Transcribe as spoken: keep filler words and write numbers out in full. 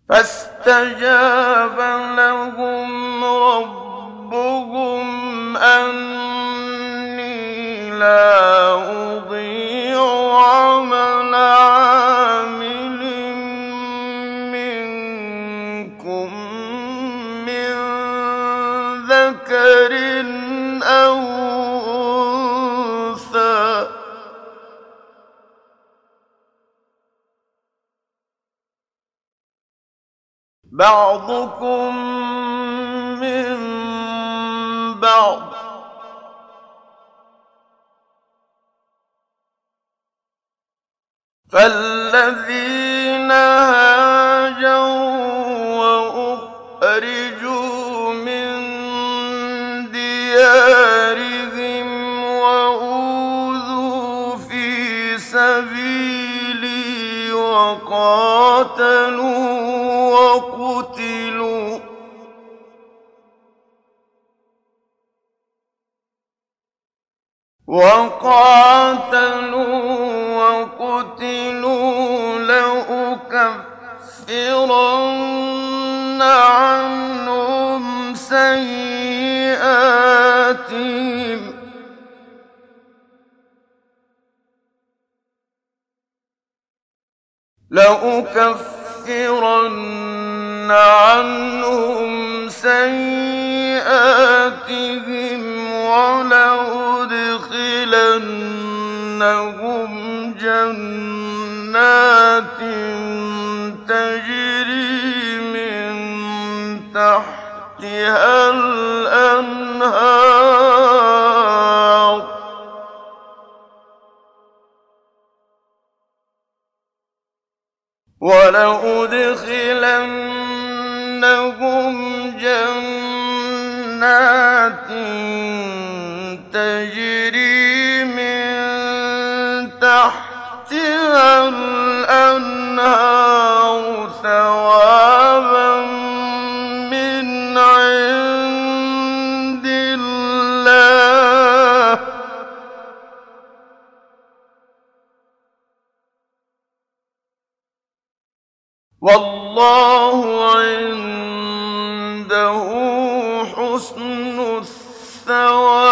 فاستجاب لهم ربهم أني لا أضيع عمل عامل منكم من ذكر أو أنثى بعضكم من بعض فالذين هاجروا وأخرجوا من ديارهم وأوذوا في سبيلي وقاتلوا وقتلوا وقاتلوا وقتلوا لأكفرن عنهم سيئاتهم لأكفرن عنهم سيئاتهم ولأدخلنهم جنات تجري من تحتها الأنهار ولأدخلنهم جنات تجري من تحتها الأنهار ثوابا من عند الله والله عنده حسن الثواب